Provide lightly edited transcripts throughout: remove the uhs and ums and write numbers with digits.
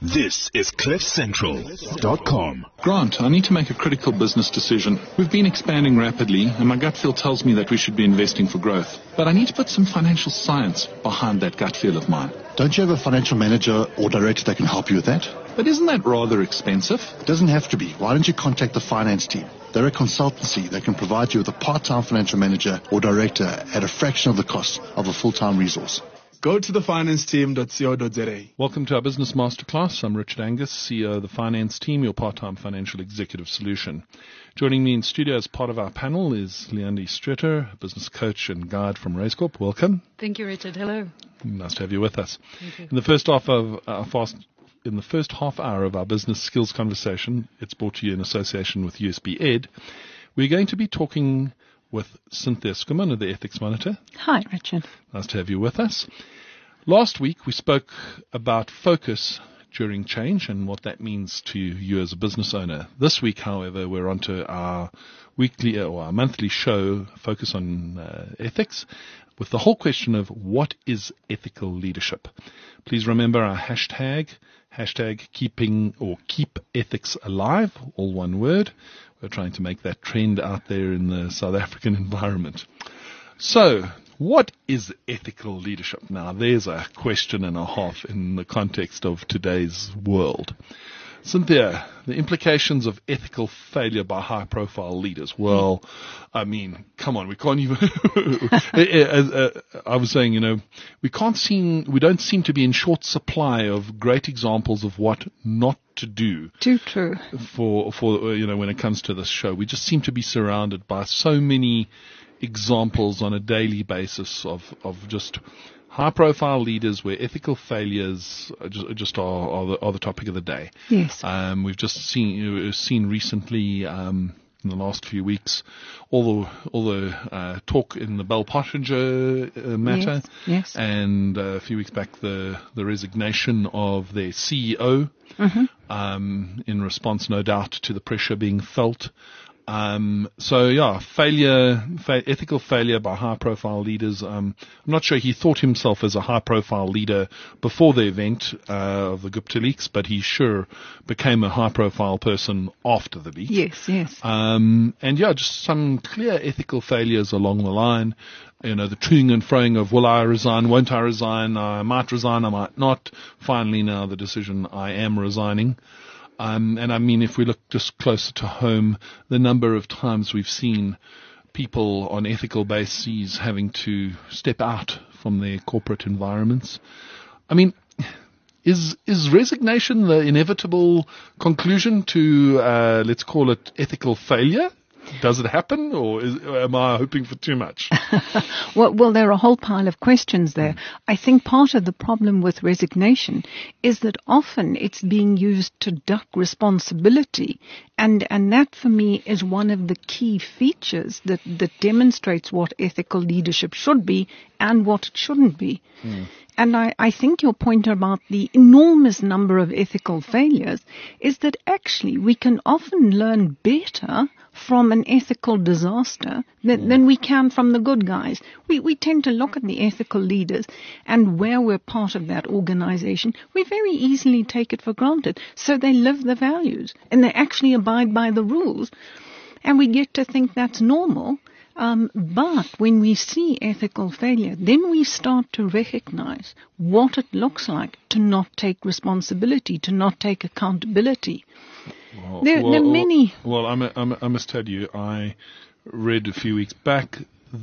This is CliffCentral.com. Grant, I need to make a critical business decision. We've been expanding rapidly, and my gut feel tells me that we should be investing for growth. But I need to put some financial science behind that gut feel of mine. Don't you have a financial manager or director that can help you with that? But isn't that rather expensive? It doesn't have to be. Why don't you contact the finance team? They're a consultancy that can provide you with a part-time financial manager or director at a fraction of the cost of a full-time resource. Go to thefinanceteam.co.za. Welcome to our Business Masterclass. I'm Richard Angus, CEO of the Finance Team, your part-time financial executive solution. Joining me in studio as part of our panel is Leandi Streeter, a business coach and guide from RaceCorp. Welcome. Thank you, Richard. Hello. Nice to have you with us. Thank you. In the first half hour of our business skills conversation, it's brought to you in association with USB Ed, we're going to be talking with Cynthia Schoeman of the Ethics Monitor. Hi, Richard. Nice to have you with us. Last week, we spoke about focus during change and what that means to you as a business owner. This week, however, we're on to our weekly or our monthly show, Focus on Ethics, with the whole question of what is ethical leadership. Please remember our hashtag keeping or keep ethics alive, all one word. We're trying to make that trend out there in the South African environment. So, what is ethical leadership? Now, there's a question and a half in the context of today's world. Cynthia, the implications of ethical failure by high-profile leaders. Well, I mean, come on, we can't even. I was saying, we don't seem to be in short supply of great examples of what not to do. Too true. For when it comes to this show, we just seem to be surrounded by so many examples on a daily basis of just high-profile leaders where ethical failures are the topic of the day. Yes. We've just seen recently in the last few weeks all the talk in the Bell Pottinger matter. Yes. And a few weeks back the resignation of their CEO in response, no doubt, to the pressure being felt. Ethical failure by high-profile leaders. I'm not sure he thought himself as a high-profile leader before the event of the Gupta leaks, but he sure became a high-profile person after the leak. Yes. Just some clear ethical failures along the line. The toing and froing of will I resign, won't I resign, I might resign, I might not. Finally, now the decision, I am resigning. And I mean, if we look just closer to home, the number of times we've seen people on ethical bases having to step out from their corporate environments. I mean, is resignation the inevitable conclusion to, let's call it ethical failure? Does it happen, or am I hoping for too much? Well, there are a whole pile of questions there. I think part of the problem with resignation is that often it's being used to duck responsibility. And that, for me, is one of the key features that demonstrates what ethical leadership should be and what it shouldn't be. And I think your point about the enormous number of ethical failures is that actually we can often learn better from an ethical disaster than we can from the good guys. We tend to look at the ethical leaders, and where we're part of that organization, we very easily take it for granted. So they live the values and they actually abide by the rules, and we get to think that's normal. But when we see ethical failure, then we start to recognize what it looks like to not take responsibility, to not take accountability. There are many. Well, I must tell you, I read a few weeks back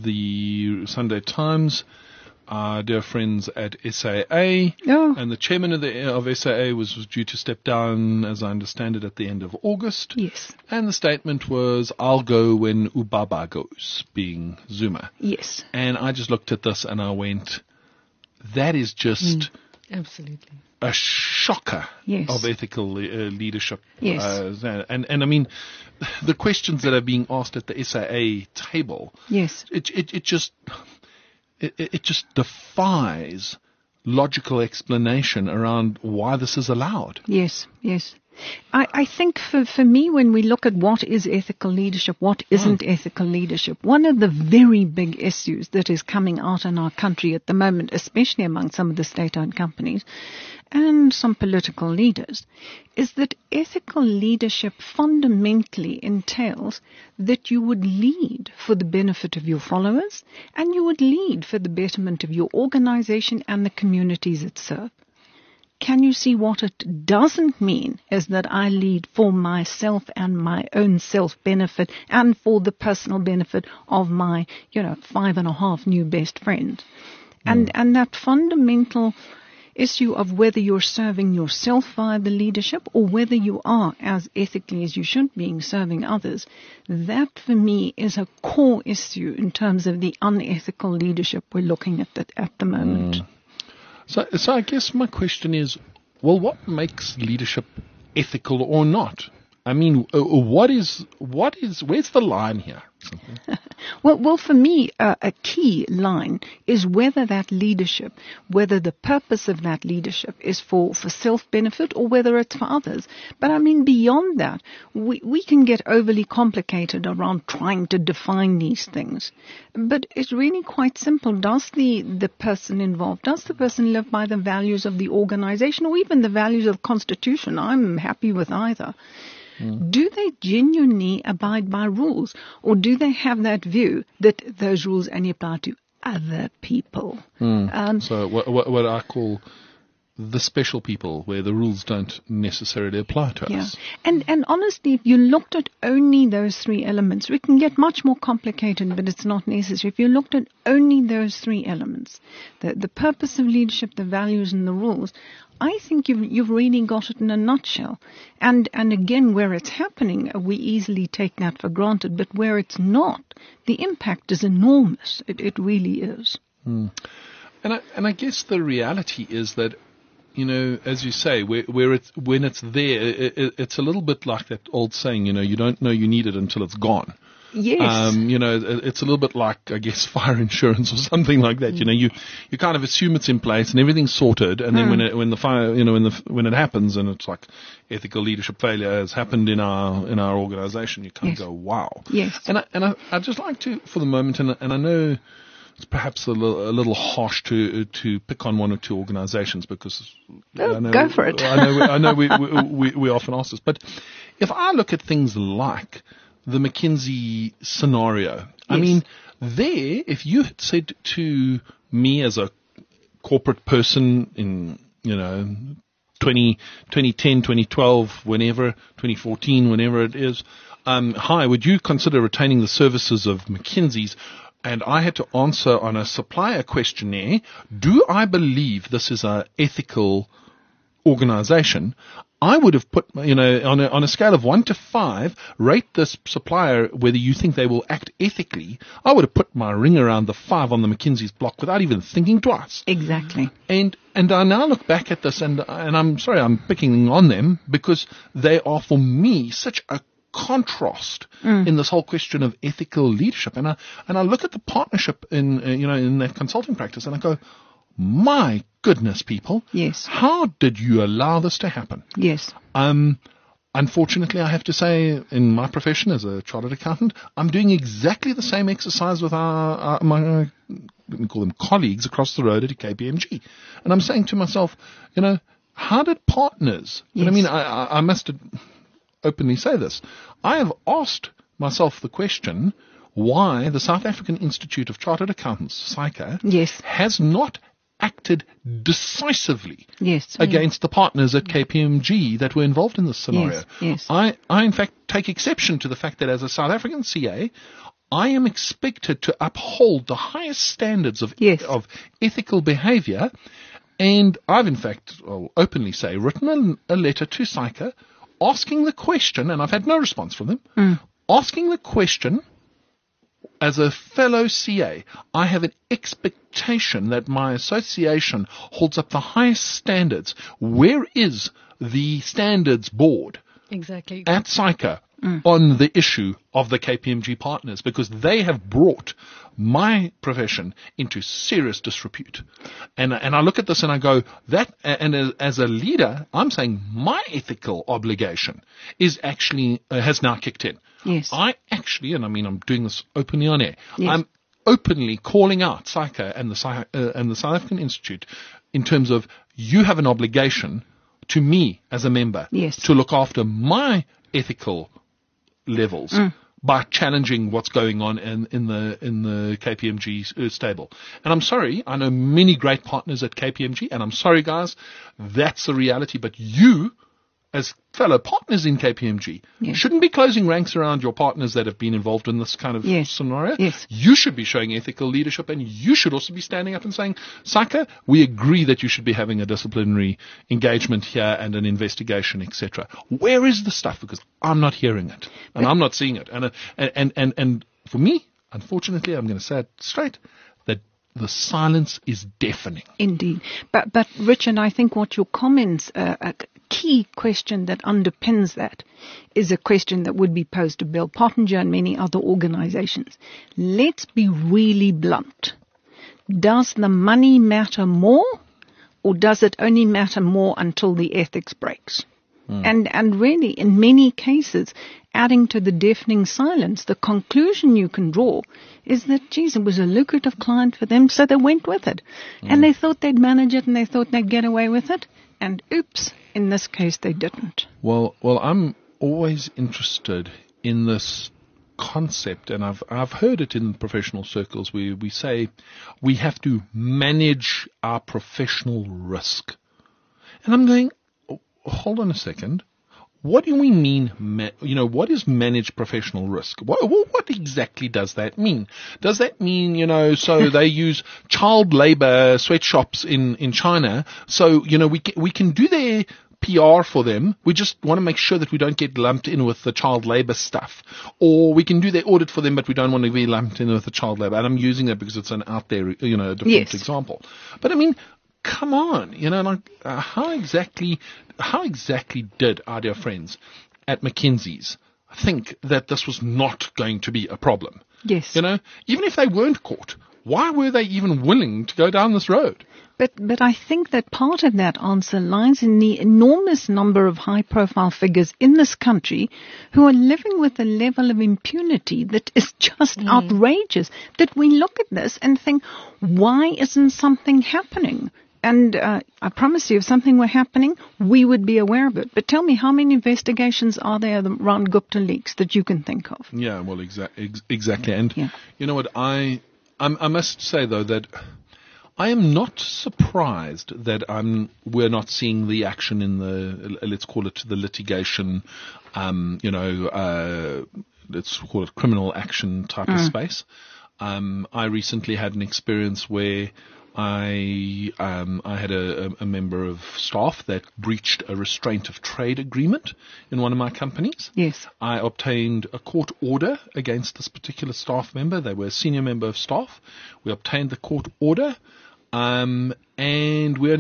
the Sunday Times. Our dear friends at SAA, and the chairman of SAA was due to step down, as I understand it, at the end of August. Yes. And the statement was, I'll go when Ubaba goes, being Zuma. Yes. And I just looked at this and I went, that is just absolutely a shocker of ethical leadership. Yes. And I mean, the questions that are being asked at the SAA table. Yes. It just defies logical explanation around why this is allowed. Yes. I think for me, when we look at what is ethical leadership, what isn't ethical leadership, one of the very big issues that is coming out in our country at the moment, especially among some of the state-owned companies and some political leaders, is that ethical leadership fundamentally entails that you would lead for the benefit of your followers and you would lead for the betterment of your organization and the communities it serves. Can you see what it doesn't mean is that I lead for myself and my own self-benefit and for the personal benefit of my, 5.5 new best friends. And that fundamental issue of whether you're serving yourself via the leadership or whether you are, as ethically as you should be, serving others, that for me is a core issue in terms of the unethical leadership we're looking at the moment. So I guess my question is, well, what makes leadership ethical or not? I mean, where's the line here? Well, for me, a key line is whether that leadership, whether the purpose of that leadership is for self-benefit or whether it's for others. But I mean, beyond that, we can get overly complicated around trying to define these things. But it's really quite simple. Does the person involved, does the person live by the values of the organization or even the values of the Constitution? I'm happy with either. Do they genuinely abide by rules, or do they have that view that those rules only apply to other people? So what I call the special people, where the rules don't necessarily apply to us. And honestly, if you looked at only those three elements, we can get much more complicated, but it's not necessary. If you looked at only those three elements, the purpose of leadership, the values and the rules, I think you've really got it in a nutshell. And again, where it's happening, we easily take that for granted. But where it's not, the impact is enormous. It really is. And I guess the reality is that, as you say, when it's there, it's a little bit like that old saying, you don't know you need it until it's gone. Yes. It's a little bit like, I guess, fire insurance or something like that. You kind of assume it's in place and everything's sorted, and then when the fire, when it happens and it's like ethical leadership failure has happened in our organization, you kind of go, wow. Yes. And I'd just like to, for the moment, and I know it's perhaps a little harsh to pick on one or two organizations because go for it. I know we often ask this, but if I look at things like the McKinsey scenario. Yes. I mean, if you had said to me as a corporate person in, 2010, 2012, whenever, 2014, whenever it is, hi, would you consider retaining the services of McKinsey's? And I had to answer on a supplier questionnaire, do I believe this is an ethical organization? I would have put, on a scale of 1 to 5, rate this supplier whether you think they will act ethically. I would have put my ring around the 5 on the McKinsey's block without even thinking twice. Exactly. And I now look back at this and I'm sorry I'm picking on them because they are for me such a contrast in this whole question of ethical leadership. And I look at the partnership in that consulting practice and I go, my goodness, people. Yes. How did you allow this to happen? Yes. Unfortunately, I have to say, in my profession as a chartered accountant, I'm doing exactly the same exercise with my call them colleagues across the road at KPMG. And I'm saying to myself, how did partners, yes. I mean, I must openly say this. I have asked myself the question why the South African Institute of Chartered Accountants, SAICA, yes. has not acted decisively yes. against the partners at KPMG that were involved in this scenario. Yes. I in fact take exception to the fact that as a South African CA, I am expected to uphold the highest standards of ethical behavior, and I've in fact, I'll openly say, written a letter to SAICA asking the question, and I've had no response from them, asking the question, as a fellow CA, I have an expectation that my association holds up the highest standards. Where is the standards board exactly at SAICA on the issue of the KPMG partners, because they have brought my profession into serious disrepute. And I look at this and I go, as a leader, I'm saying my ethical obligation is actually, has now kicked in. Yes. I actually, and I mean, I'm doing this openly on air. Yes. I'm openly calling out SAICA and the South African Institute in terms of, you have an obligation to me as a member to look after my ethical levels by challenging what's going on in the KPMG stable. And I'm sorry, I know many great partners at KPMG, and I'm sorry, guys, that's the reality. But you, as fellow partners in KPMG, shouldn't be closing ranks around your partners that have been involved in this kind of scenario. Yes. You should be showing ethical leadership, and you should also be standing up and saying, SAICA, we agree that you should be having a disciplinary engagement here and an investigation, etc. Where is the stuff? Because I'm not hearing it, and I'm not seeing it. And for me, unfortunately, I'm going to say it straight, that the silence is deafening. Indeed. But Richard, I think what your comments, a key question that underpins that is a question that would be posed to Bell Pottinger and many other organizations. Let's be really blunt. Does the money matter more, or does it only matter more until the ethics breaks? And really, in many cases, adding to the deafening silence, the conclusion you can draw is that, geez, it was a lucrative client for them, so they went with it. And they thought they'd manage it, and they thought they'd get away with it. And oops, in this case, they didn't. Well, I'm always interested in this concept, and I've heard it in professional circles where we say we have to manage our professional risk. And I'm going, hold on a second. What do we mean, what is managed professional risk? What exactly does that mean? Does that mean, so they use child labor sweatshops in China, so, we can do their PR for them. We just want to make sure that we don't get lumped in with the child labor stuff. Or we can do their audit for them, but we don't want to be lumped in with the child labor. And I'm using that because it's an out there, a different example. But I mean, come on, how exactly did our dear friends at McKinsey's think that this was not going to be a problem? Yes. Even if they weren't caught, why were they even willing to go down this road? But I think that part of that answer lies in the enormous number of high-profile figures in this country who are living with a level of impunity that is just outrageous, that we look at this and think, why isn't something happening? And I promise you, if something were happening, we would be aware of it. But tell me, how many investigations are there around Gupta leaks that you can think of? Yeah, well, exactly. And you know what, I must say, though, that I am not surprised that we're not seeing the action in the, let's call it the litigation, let's call it criminal action type of space. I recently had an experience where I had a member of staff that breached a restraint of trade agreement in one of my companies. Yes. I obtained a court order against this particular staff member. They were a senior member of staff. We obtained the court order, and they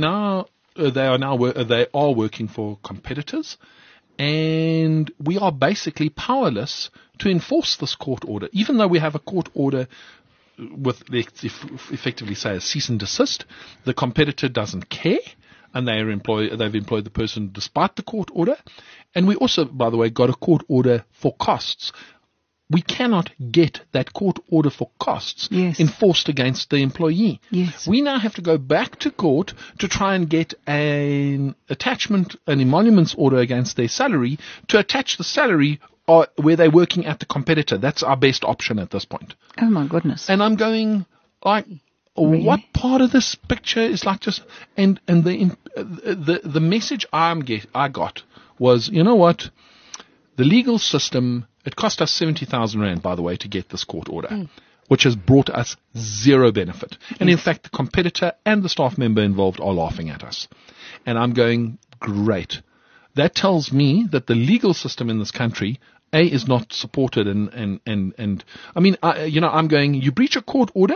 are working for competitors, and we are basically powerless to enforce this court order, even though we have a court order with, let's effectively say, a cease and desist. The competitor doesn't care, and they've employed the person despite the court order. And we also, by the way, got a court order for costs. We cannot get that court order for costs enforced against the employee. Yes. We now have to go back to court to try and get an emoluments order against their salary to attach the salary where they're working at the competitor. That's our best option at this point. Oh my goodness. And I'm going, like, really? What part of this picture is like just, and the message I got was, you know what, the legal system, it cost us 70,000 Rand, by the way, to get this court order, which has brought us zero benefit. And in fact, the competitor and the staff member involved are laughing at us. And I'm going, great. That tells me that the legal system in this country, is not supported, and I mean, I'm going, you breach a court order,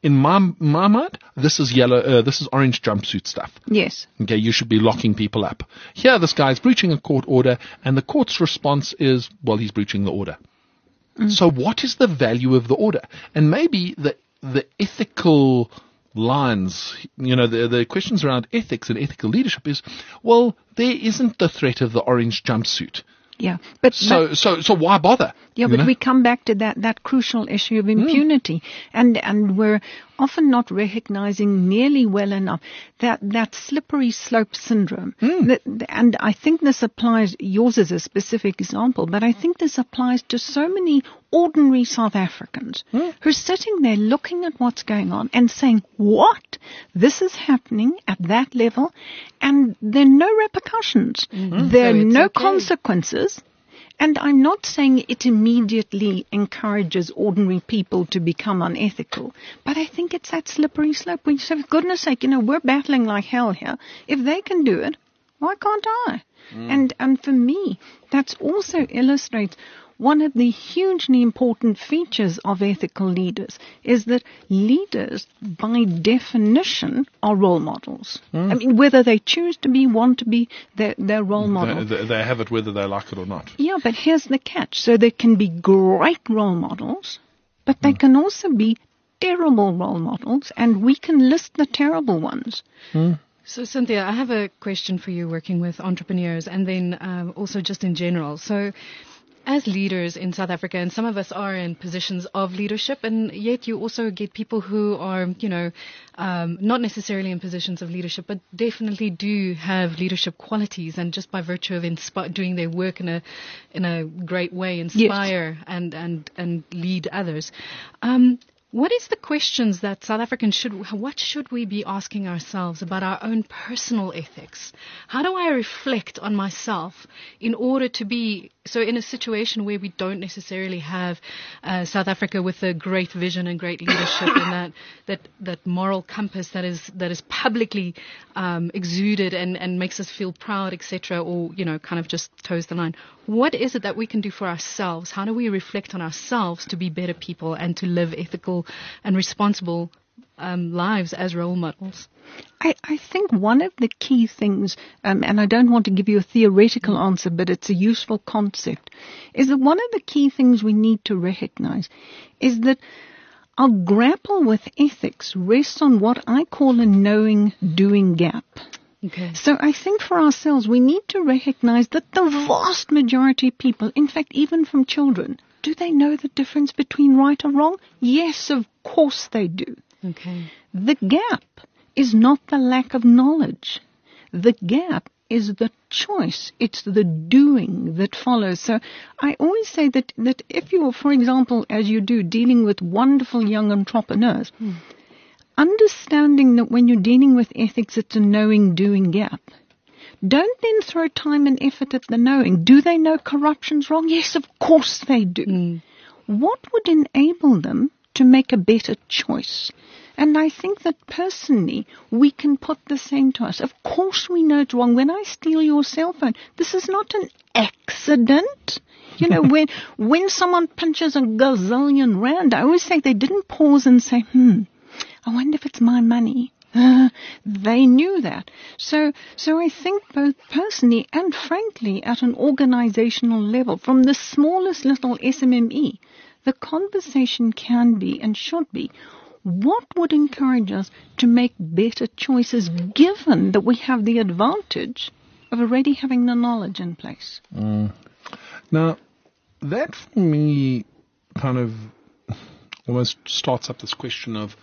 in my mind, this is yellow, this is orange jumpsuit stuff. Yes. Okay, you should be locking people up. Here, this guy's breaching a court order, and the court's response is, well, he's breaching the order. So what is the value of the order? And maybe the ethical lines, the questions around ethics and ethical leadership is, well, there isn't the threat of the orange jumpsuit. Yeah, but So why bother? yeah, but we come back to that crucial issue of impunity, and we're often not recognizing nearly well enough that slippery slope syndrome. And I think this applies. Yours is a specific example, but I think this applies to so many ordinary South Africans who are sitting there looking at what's going on and saying, "What? This is happening at that level, and there are no repercussions. There are no consequences." And I'm not saying it immediately encourages ordinary people to become unethical, but I think it's that slippery slope. We say, for goodness sake, we're battling like hell here. If they can do it, why can't I? And for me, that also illustrates one of the hugely important features of ethical leaders is that leaders, by definition, are role models. I mean, whether they choose to be, want to be, they're role models. They have it whether they like it or not. Yeah, but here's the catch. So they can be great role models, but they can also be terrible role models, and we can list the terrible ones. So, Cynthia, I have a question for you working with entrepreneurs and then also just in general. So, as leaders in South Africa, and some of us are in positions of leadership, and yet you also get people who are, not necessarily in positions of leadership, but definitely do have leadership qualities, and just by virtue of doing their work in a great way, inspire and lead others. What is the questions that South Africans what should we be asking ourselves about our own personal ethics? How do I reflect on myself in order to be, so in a situation where we don't necessarily have South Africa with a great vision and great leadership and that moral compass that is publicly exuded and makes us feel proud, etc., or, kind of just toes the line. What is it that we can do for ourselves? How do we reflect on ourselves to be better people and to live ethical and responsible lives as role models? I think one of the key things, and I don't want to give you a theoretical answer, but it's a useful concept, is that one of the key things we need to recognize is that our grapple with ethics rests on what I call a knowing-doing gap. Okay. So I think for ourselves, we need to recognize that the vast majority of people, in fact, even from children, do they know the difference between right or wrong? Yes, of course they do. Okay. The gap is not the lack of knowledge. The gap is the choice. It's the doing that follows. So I always say that if you are, for example, as you do, dealing with wonderful young entrepreneurs, understanding that when you're dealing with ethics, it's a knowing-doing gap. Don't then throw time and effort at the knowing. Do they know corruption's wrong? Yes, of course they do. What would enable them to make a better choice? And I think that personally, we can put the same to us. Of course we know it's wrong. When I steal your cell phone, this is not an accident. When someone punches a gazillion rand, I always say they didn't pause and say, I wonder if it's my money. They knew that. So I think both personally and frankly at an organizational level, from the smallest little SMME, the conversation can be and should be, what would encourage us to make better choices given that we have the advantage of already having the knowledge in place? Now, that for me kind of almost starts up this question of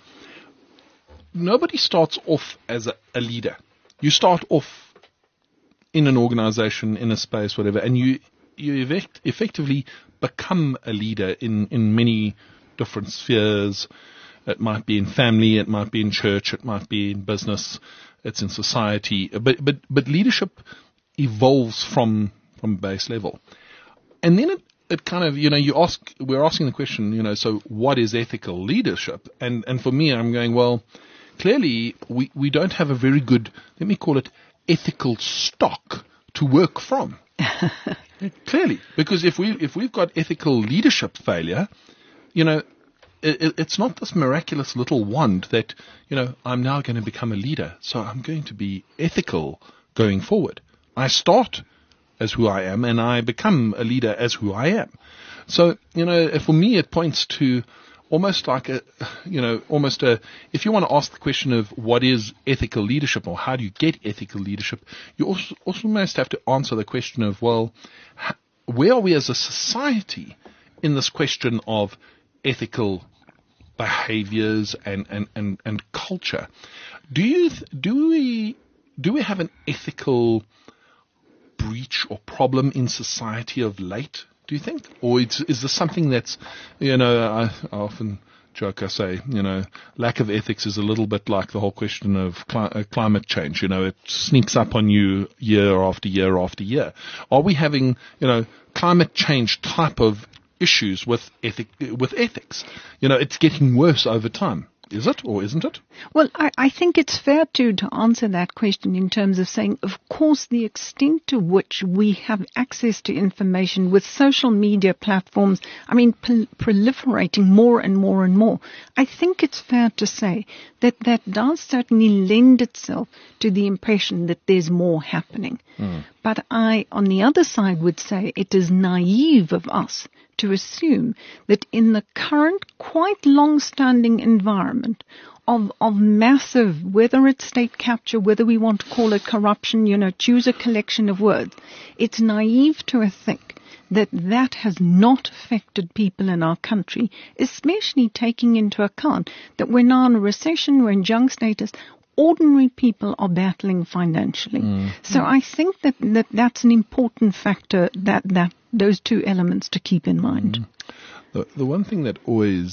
nobody starts off as a leader. You start off in an organization, in a space, whatever, and you effectively become a leader in many different spheres. It might be in family, it might be in church, it might be in business, it's in society. But leadership evolves from base level. And then it kind of, we're asking the question, so what is ethical leadership? And for me, I'm going, well, clearly we don't have a very good, let me call it, ethical stock to work from. Clearly, because if we've got ethical leadership failure, it's not this miraculous little wand that, I'm now going to become a leader, so I'm going to be ethical going forward. I start as who I am, and I become a leader as who I am. So, for me, it points to almost like if you want to ask the question of what is ethical leadership or how do you get ethical leadership, you also must have to answer the question of, well, where are we as a society in this question of ethical behaviors and culture? Do we have an ethical breach or problem in society of late, do you think? Or is this something that's, I often joke, I say, lack of ethics is a little bit like the whole question of climate change. It sneaks up on you year after year after year. Are we having, climate change type of issues with ethics? It's getting worse over time. Is it or isn't it? Well, I think it's fair to answer that question in terms of saying, of course, the extent to which we have access to information with social media platforms, proliferating more and more and more. I think it's fair to say that does certainly lend itself to the impression that there's more happening. But I, on the other side, would say it is naive of us to assume that in the current quite long-standing environment of massive, whether it's state capture, whether we want to call it corruption, choose a collection of words, it's naive to think that has not affected people in our country, especially taking into account that we're now in a recession, we're in junk status, ordinary people are battling financially. So I think that's an important factor, that those two elements to keep in mind. The one thing that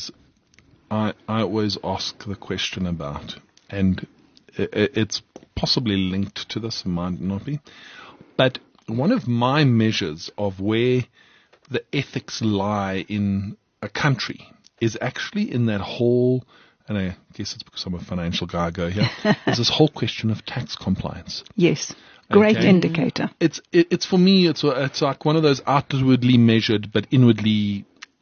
I always ask the question about, and it's possibly linked to this, it might not be, but one of my measures of where the ethics lie in a country is actually in that whole, and I guess it's because I'm a financial guy, I go here, is this whole question of tax compliance. Yes. Great indicator. It's for me, it's like one of those outwardly measured, but inwardly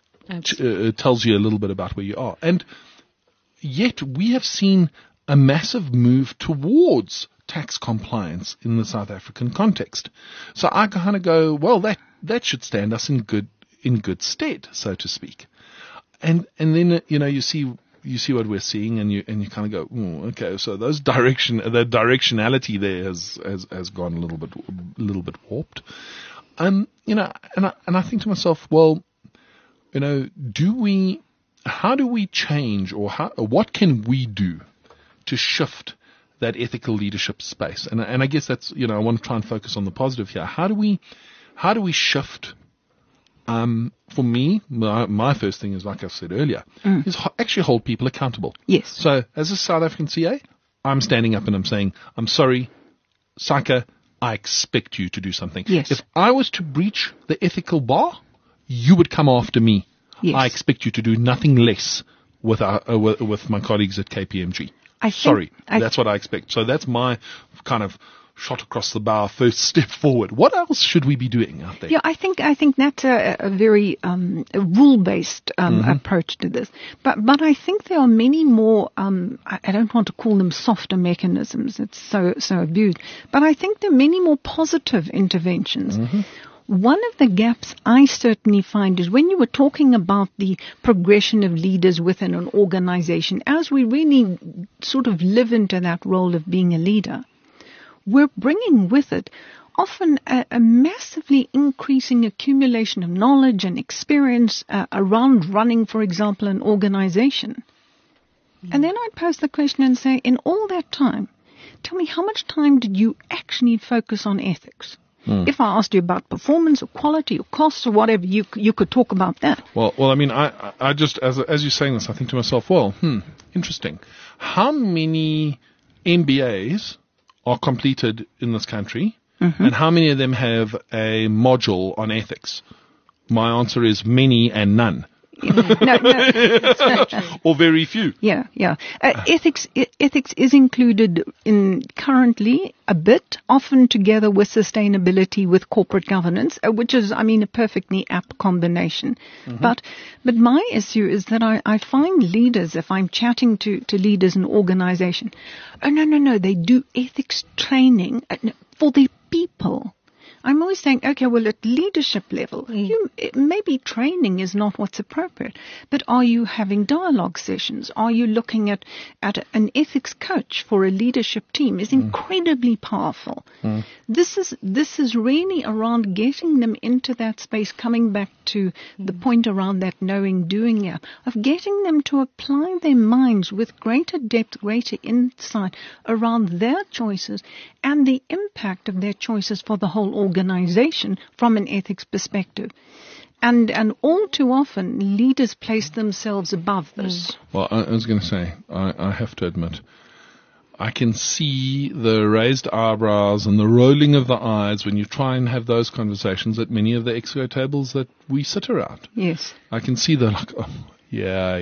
tells you a little bit about where you are. And yet we have seen a massive move towards tax compliance in the South African context. So I kind of go, well, that should stand us in good stead, so to speak. And then you see what we're seeing, and you kind of go, okay, so the directionality there has gone a little bit warped. And I think to myself, well, how do we change, or what can we do to shift that ethical leadership space? And I guess that's, I want to try and focus on the positive here. How do we shift? For me, my first thing is, like I said earlier, is actually hold people accountable. Yes. So as a South African CA, I'm standing up and I'm saying, I'm sorry, SAICA, I expect you to do something. Yes. If I was to breach the ethical bar, you would come after me. Yes. I expect you to do nothing less with my colleagues at KPMG. That's what I expect. So that's my kind of shot across the bow, first step forward. What else should we be doing out there? Yeah, I think that's a very rule-based approach to this. But I think there are many more. I don't want to call them softer mechanisms. It's so abused. But I think there are many more positive interventions. One of the gaps I certainly find is when you were talking about the progression of leaders within an organization, as we really sort of live into that role of being a leader, we're bringing with it often a massively increasing accumulation of knowledge and experience around running, for example, an organization. And then I'd pose the question and say, in all that time, tell me, how much time did you actually focus on ethics? If I asked you about performance or quality or costs or whatever, you could talk about that. Well, I mean, I just, as you're saying this, I think to myself, well, interesting. How many MBAs are completed in this country, and how many of them have a module on ethics? My answer is many and none. Or very few. Yeah. Ethics is included in currently a bit, often together with sustainability, with corporate governance, which is, a perfectly apt combination. But my issue is that I find leaders, if I'm chatting to leaders in organization, no, they do ethics training for their people. I'm always saying, okay, well, at leadership level, maybe training is not what's appropriate, but are you having dialogue sessions? Are you looking at an ethics coach for a leadership team? Is incredibly powerful. This is really around getting them into that space, coming back to the point around that knowing, doing, of getting them to apply their minds with greater depth, greater insight around their choices and the impact of their choices for the whole organization from an ethics perspective. And all too often, leaders place themselves above this. Well, I was going to say, I have to admit, I can see the raised eyebrows and the rolling of the eyes when you try and have those conversations at many of the exco tables that we sit around. Yes. I can see the yeah.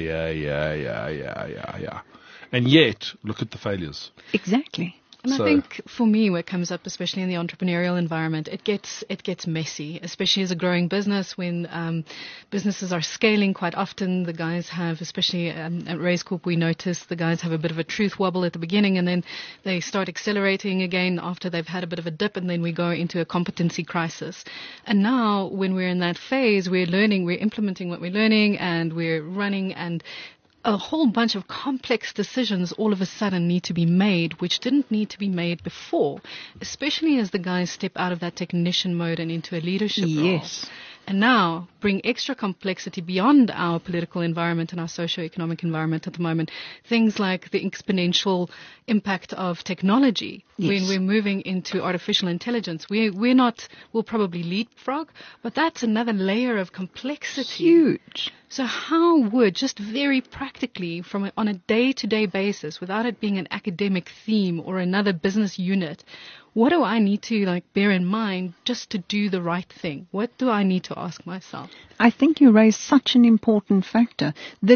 And yet, look at the failures. Exactly. And I think for me, what comes up, especially in the entrepreneurial environment, it gets messy, especially as a growing business. When businesses are scaling, quite often the guys have, especially at Raise Corp, we notice the guys have a bit of a truth wobble at the beginning, and then they start accelerating again after they've had a bit of a dip, and then we go into a competency crisis. And now, when we're in that phase, we're learning, we're implementing what we're learning, and we're running, and a whole bunch of complex decisions all of a sudden need to be made, which didn't need to be made before, especially as the guys step out of that technician mode and into a leadership role. Yes. And now bring extra complexity beyond our political environment and our socio-economic environment at the moment. Things like the exponential impact of technology. Yes. When we're moving into artificial intelligence, we'll probably leapfrog, but that's another layer of complexity. Huge. So how would, just very practically, on a day-to-day basis, without it being an academic theme or another business unit, what do I need to bear in mind just to do the right thing? What do I need to ask myself? I think you raise such an important factor that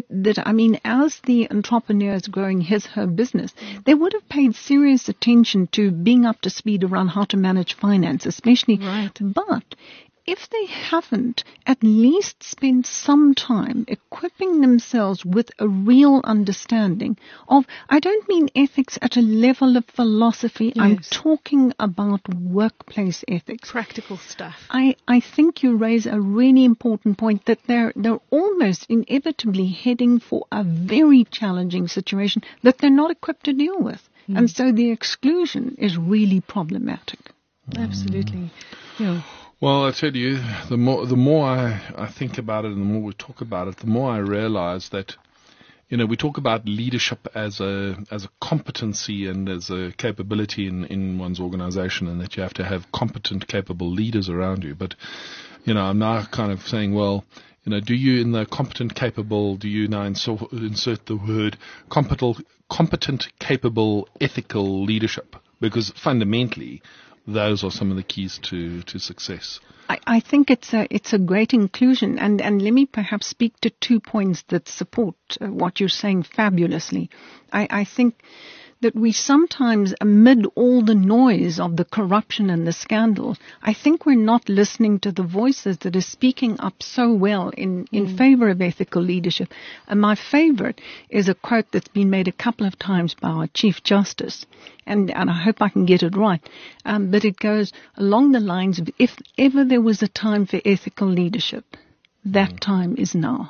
as the entrepreneur is growing her business, they would have paid serious attention to being up to speed around how to manage finance, especially. Right. But if they haven't at least spent some time equipping themselves with a real understanding of, I don't mean ethics at a level of philosophy, yes. I'm talking about workplace ethics. Practical stuff. I think you raise a really important point that they're almost inevitably heading for a very challenging situation that they're not equipped to deal with. And so the exclusion is really problematic. Absolutely. Yeah. Well, I tell you, the more I think about it and the more we talk about it, the more I realize that, we talk about leadership as a competency and as a capability in one's organization, and that you have to have competent, capable leaders around you. But, I'm now kind of saying, well, do you in the competent, capable, do you now insert the word competent, capable, ethical leadership? Because fundamentally, those are some of the keys to success. I think it's a great inclusion, and let me perhaps speak to 2 points that support what you're saying fabulously. I think that we sometimes, amid all the noise of the corruption and the scandals, I think we're not listening to the voices that are speaking up so well in favor of ethical leadership. And my favorite is a quote that's been made a couple of times by our Chief Justice, and I hope I can get it right. But it goes along the lines of, if ever there was a time for ethical leadership, that time is now.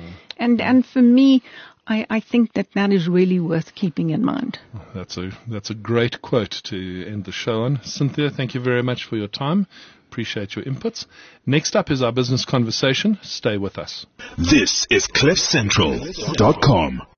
And for me, I think that is really worth keeping in mind. That's a great quote to end the show on. Cynthia, thank you very much for your time. Appreciate your inputs. Next up is our business conversation. Stay with us. This is CliffCentral.com.